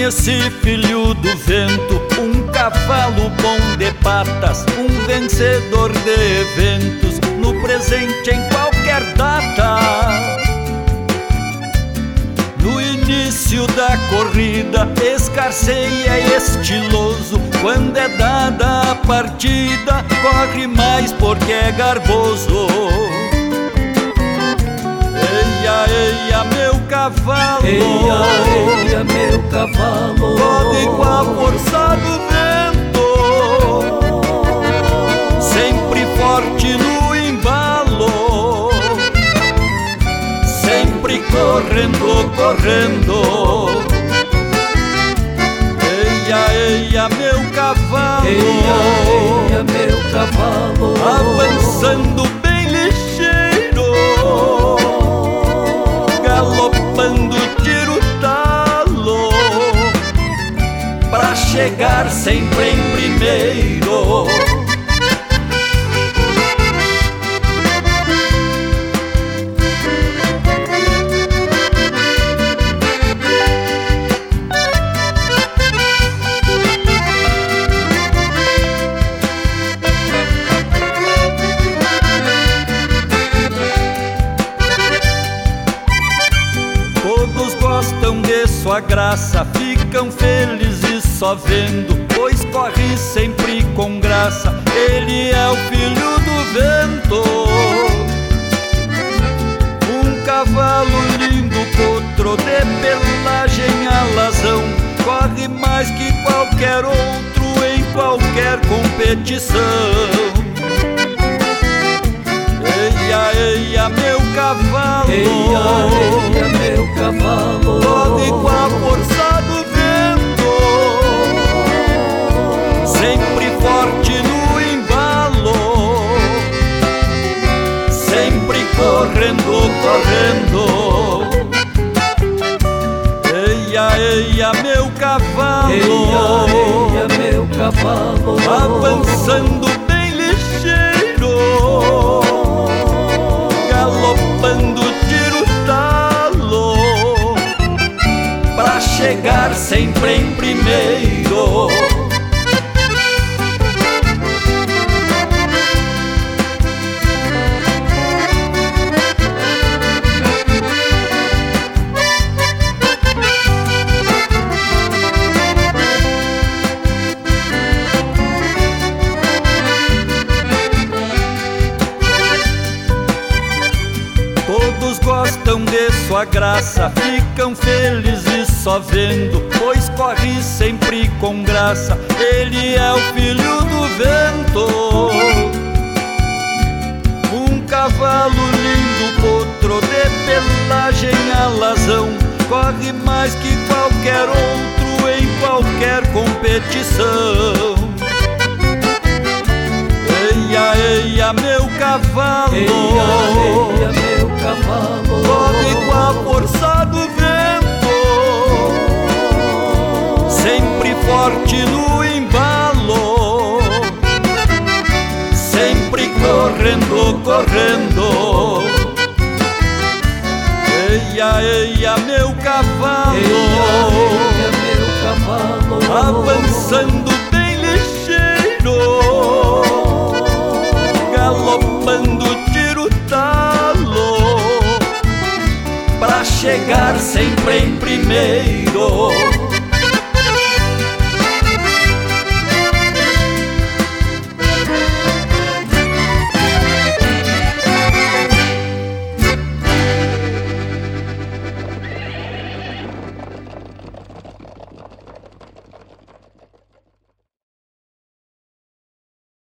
Conheci filho do vento, um cavalo bom de patas, um vencedor de eventos, no presente em qualquer data. No início da corrida, escarceia e estiloso, quando é dada a partida, corre mais porque é garboso. Eia, eia, meu cavalo, eia, eia, meu cavalo, rode com a força do vento, sempre forte no embalo, sempre correndo, correndo. Eia, eia, meu cavalo, eia, eia, meu cavalo, avançando bem ligeiro, galopando tiro talo, pra chegar sempre em primeiro. Gostam de sua graça, ficam felizes só vendo, pois corre sempre com graça, ele é o filho do vento. Um cavalo lindo, potro de pelagem alazão, corre mais que qualquer outro em qualquer competição. Eia, eia, meu cavalo, eia, eia, meu cavalo, rode com a força do vento, sempre forte no embalo, sempre correndo, correndo. Eia, eia, meu cavalo, eia, eia, meu cavalo, avançando bem ligeiro, galopando tiro talo, pra chegar sempre em primeiro. Todos gostam de sua graça, ficam felizes só vendo, pois corre sempre com graça, ele é o filho do vento. Um cavalo lindo, potro de pelagem alazão, corre mais que qualquer outro em qualquer competição. Eia, eia, meu cavalo, eia, eia, meu cavalo, rode com a força do vento, sempre forte no embalo, sempre correndo, correndo. Eia, eia, meu cavalo, eia, eia, meu cavalo, avançando bem ligeiro, galopando tiro talo, pra chegar sempre em primeiro.